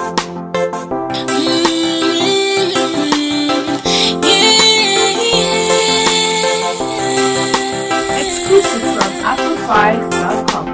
Exclusive from Afro5.com.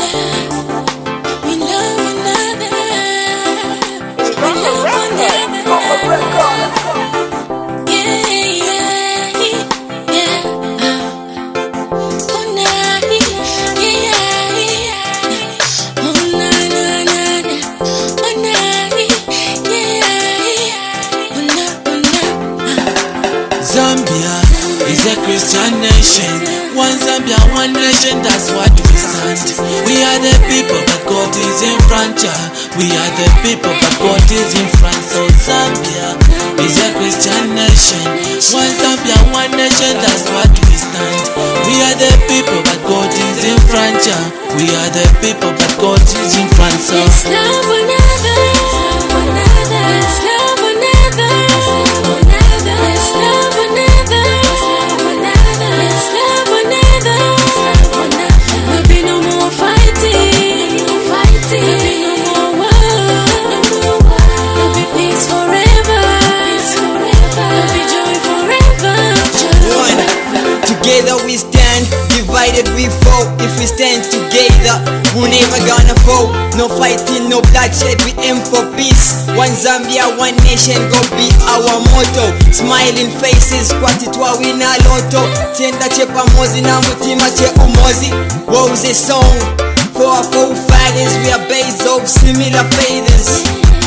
Zambia is a Christian nation. One Zambia, one nation, that's what we stand. We are the people, but God is in front. We are the people, but God is in front. So Zambia is a Christian nation. One Zambia, one nation, that's what we stand. We are the people, but God is in front. We are the people, but God is in front. So let's love one another, one another. Let's love one another, one another. Let's love one another, one another. Let's love one another, one another. There'll be no more fighting, no fighting. There'll be no more war, no more war. There'll be peace forever, peace forever. There'll be joy forever, joy One, forever. together we stand, divided we fall. If we stand together, we're never gonna fall. No fighting, no bloodshed, we aim for peace. One Zambia, one nation, go be our motto. Smiling faces, kwatitwa wina loto. Tienda che pamozi na mutima che umozi. What was a song for our forefathers? We are based of similar faiths.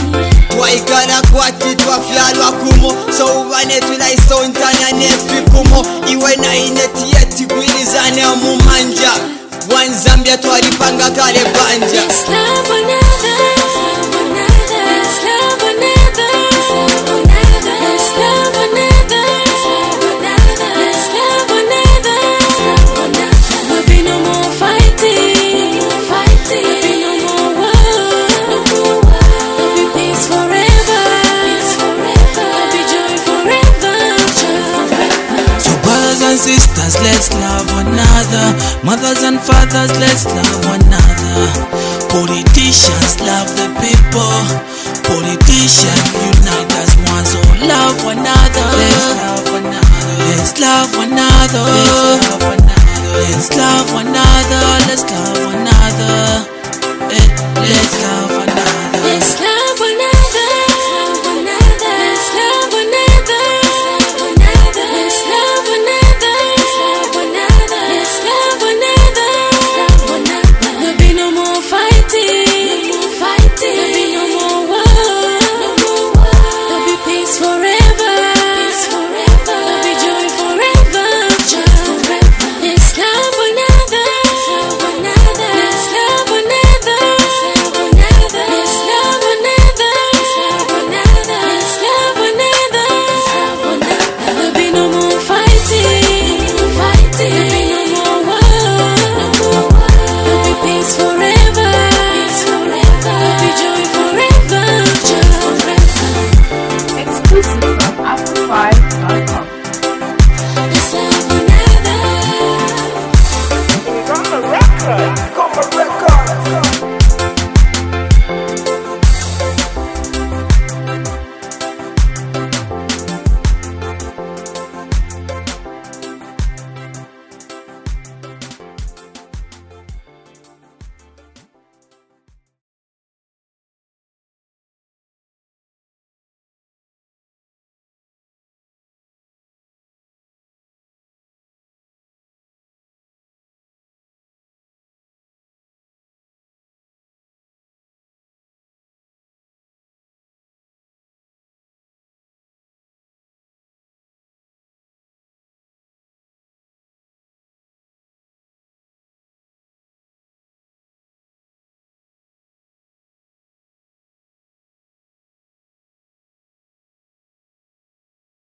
Twaigana kwati twafyalwa kumo. So uvane tulaisontana nefi kumo. Iwe na ineti yeti kwilizane mumanja. One Zambia twaripanga kale banja. Let's love one another, one another. Let's love one another, one another. Let's love one another, one another. Let's love one another, one another. There'll be no more fighting, no fighting. There'll be no more war, no more war. There'll be peace forever, peace forever. There'll be joy forever, joy forever. So brothers and sisters, let's love one another. Mothers and fathers, let's love one another. Politicians, love the people. Politicians, unite as one. So love one another. Let's love one another. Let's love one another. Let's love one another. Let's love one another. Let's love